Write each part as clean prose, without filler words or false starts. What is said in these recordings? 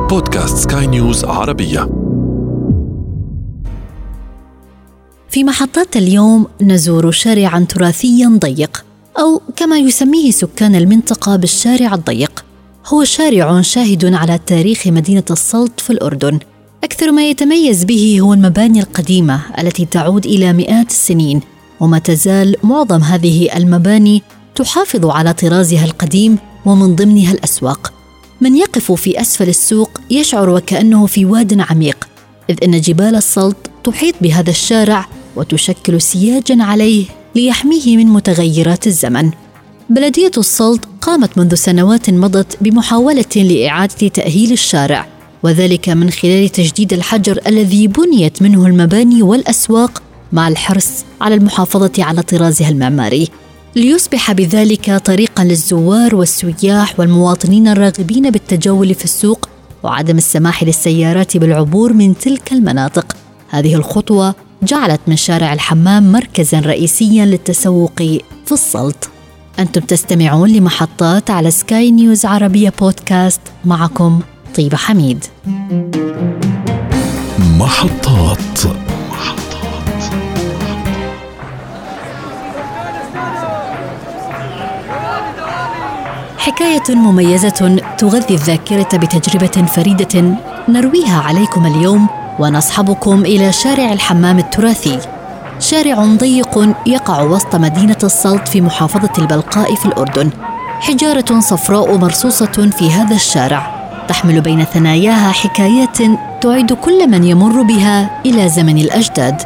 بودكاست سكاي نيوز عربية. في محطات اليوم نزور شارعاً تراثياً ضيق، أو كما يسميه سكان المنطقة بالشارع الضيق. هو شارع شاهد على تاريخ مدينة السلط في الأردن. أكثر ما يتميز به هو المباني القديمة التي تعود إلى مئات السنين، وما تزال معظم هذه المباني تحافظ على طرازها القديم، ومن ضمنها الأسواق. من يقف في أسفل السوق يشعر وكأنه في واد عميق، إذ أن جبال السلط تحيط بهذا الشارع وتشكل سياجاً عليه ليحميه من متغيرات الزمن. بلدية السلط قامت منذ سنوات مضت بمحاولة لإعادة تأهيل الشارع، وذلك من خلال تجديد الحجر الذي بنيت منه المباني والأسواق، مع الحرص على المحافظة على طرازها المعماري، ليصبح بذلك طريقاً للزوار والسياح والمواطنين الراغبين بالتجول في السوق، وعدم السماح للسيارات بالعبور من تلك المناطق. هذه الخطوة جعلت من شارع الحمام مركزاً رئيسياً للتسوق في السلط. أنتم تستمعون لمحطات على سكاي نيوز عربية بودكاست، معكم طيبة حميد. محطات. حكاية مميزة تغذي الذاكرة بتجربة فريدة نرويها عليكم اليوم، ونصحبكم إلى شارع الحمام التراثي. شارع ضيق يقع وسط مدينة السلط في محافظة البلقاء في الأردن. حجارة صفراء مرصوصة في هذا الشارع تحمل بين ثناياها حكايات تعيد كل من يمر بها إلى زمن الأجداد.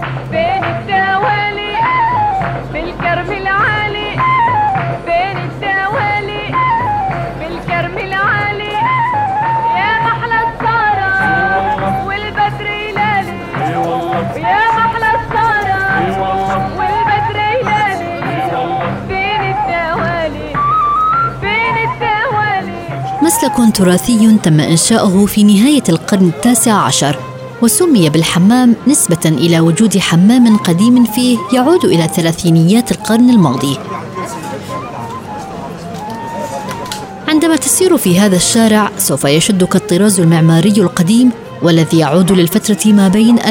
مسلك تراثي تم إنشاؤه في نهاية القرن ال19، وسمي بالحمام نسبة إلى وجود حمام قديم فيه يعود إلى ثلاثينيات القرن الماضي. عندما تسير في هذا الشارع سوف يشدك الطراز المعماري القديم، والذي يعود للفترة ما بين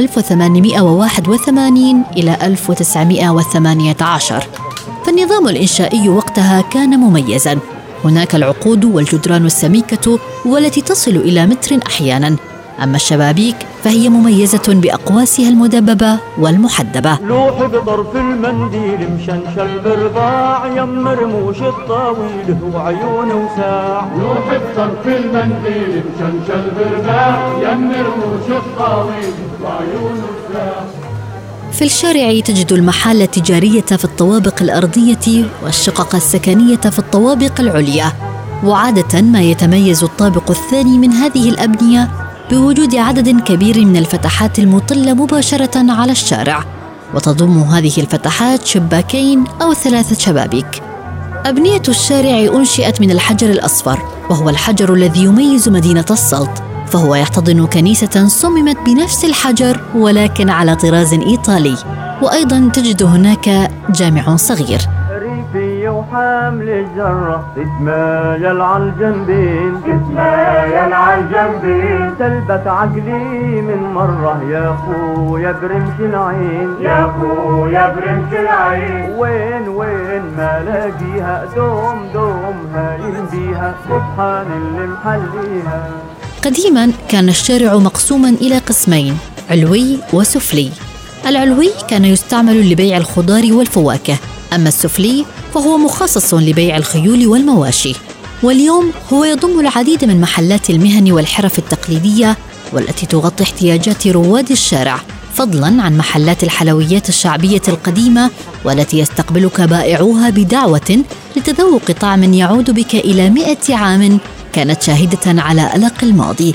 1881 إلى 1918. فالنظام الإنشائي وقتها كان مميزاً. هناك العقود والجدران السميكة والتي تصل إلى متر أحياناً، أما الشبابيك فهي مميزة بأقواسها المدببة والمحدبة. لوح بطرف المنديل مشنشل برباع، يم رموش الطاويل وعيونه وساع. لوح بطرف المنديل مشنشل برباع، يم رموش الطاويل وعيونه وساع. في الشارع تجد المحال التجارية في الطوابق الأرضية والشقق السكنية في الطوابق العليا، وعادة ما يتميز الطابق الثاني من هذه الأبنية بوجود عدد كبير من الفتحات المطلة مباشرة على الشارع، وتضم هذه الفتحات شباكين أو 3 شبابيك. أبنية الشارع أنشئت من الحجر الأصفر، وهو الحجر الذي يميز مدينة السلط، فهو يحتضن كنيسة صممت بنفس الحجر ولكن على طراز إيطالي. وأيضا تجد هناك جامع صغير. ريفية وحامل الجرة تتمايل عالجنبين، تتمايل عالجنبين. سلبت عقلي من مرة يا خويا برمش العين، يا خويا برمش العين. وين ما لاقيها دوم هايم بيها، سبحان اللي محليها. قديماً كان الشارع مقسوماً إلى قسمين، علوي وسفلي. العلوي كان يستعمل لبيع الخضار والفواكه، أما السفلي فهو مخصص لبيع الخيول والمواشي. واليوم هو يضم العديد من محلات المهن والحرف التقليدية والتي تغطي احتياجات رواد الشارع، فضلاً عن محلات الحلويات الشعبية القديمة والتي يستقبلك بائعوها بدعوة لتذوق طعم يعود بك إلى 100 عام كانت شاهدة على ألق الماضي.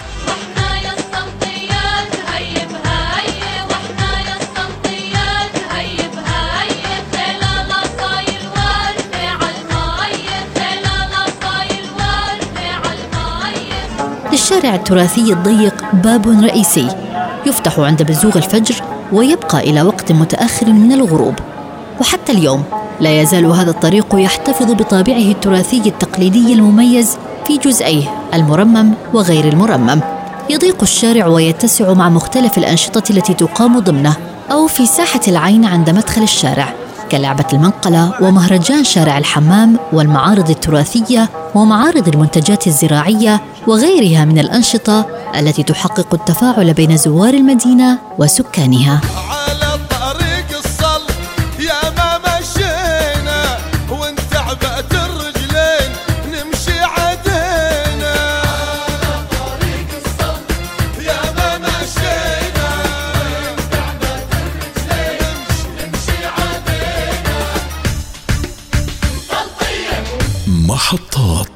للشارع التراثي الضيق باب رئيسي يفتح عند بزوغ الفجر ويبقى إلى وقت متأخر من الغروب. وحتى اليوم لا يزال هذا الطريق يحتفظ بطابعه التراثي التقليدي المميز في جزئيه المرمم وغير المرمم. يضيق الشارع ويتسع مع مختلف الأنشطة التي تقام ضمنه أو في ساحة العين عند مدخل الشارع، كلعبة المنقلة ومهرجان شارع الحمام والمعارض التراثية ومعارض المنتجات الزراعية وغيرها من الأنشطة التي تحقق التفاعل بين زوار المدينة وسكانها. على طريق الصل يا ما مشينا وانتعبت الرجلين نمشي عدينا، على طريق الصل يا ما مشينا وانتعبت الرجلين نمشي عدينا. محطات.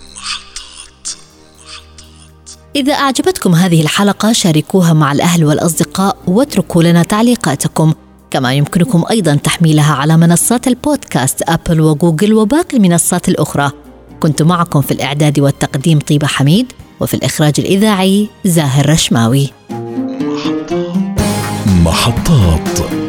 إذا أعجبتكم هذه الحلقة شاركوها مع الأهل والأصدقاء واتركوا لنا تعليقاتكم، كما يمكنكم أيضاً تحميلها على منصات البودكاست أبل وجوجل وباقي المنصات الأخرى. كنت معكم في الإعداد والتقديم طيبة حميد، وفي الإخراج الإذاعي زاهر رشماوي. محطات.